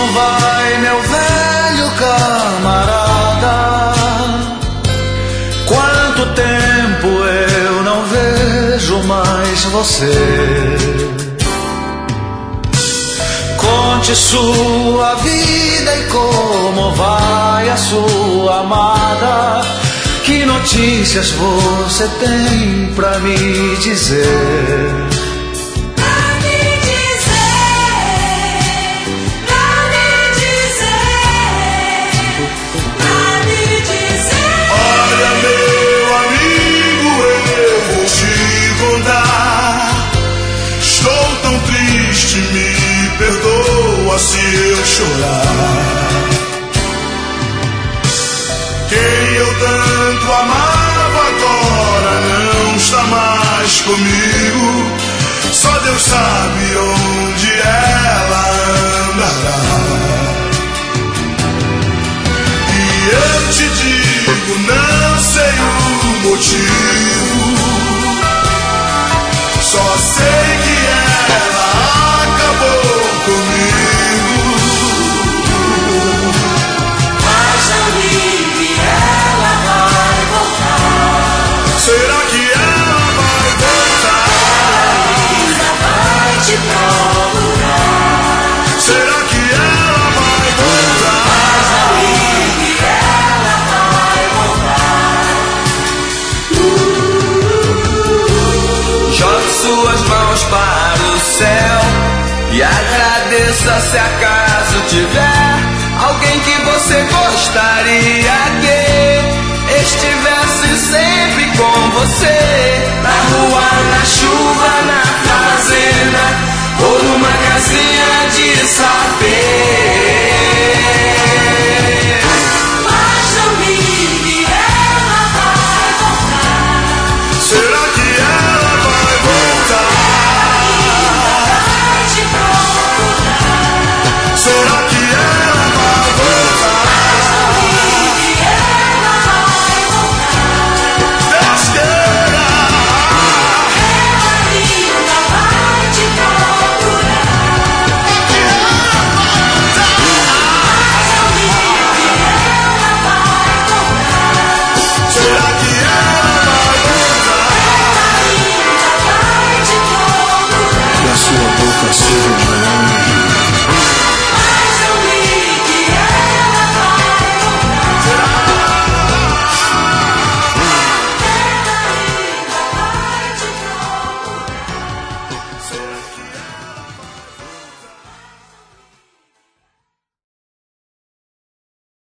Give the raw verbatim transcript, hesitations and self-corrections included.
vai, meu velho camarada? Quanto tempo eu não vejo mais você? Conte sua vida e como vai a sua amada. Que notícias você tem pra me dizer? Me perdoa se eu chorar. Quem eu tanto amava agora não está mais comigo. Só Deus sabe onde ela andará. E eu te digo, não sei o motivo, só sei que ela acabou comigo. Mas não ligue, ela vai voltar. Será que ela vai voltar? Ela vai te procurar. Será que ela vai voltar? Mas não ligue, ela vai voltar. Jogue suas mãos para o céu e agradeça se acaso tiver alguém que você gostaria que estivesse sempre com você. Na rua, na chuva, na fazenda ou numa casinha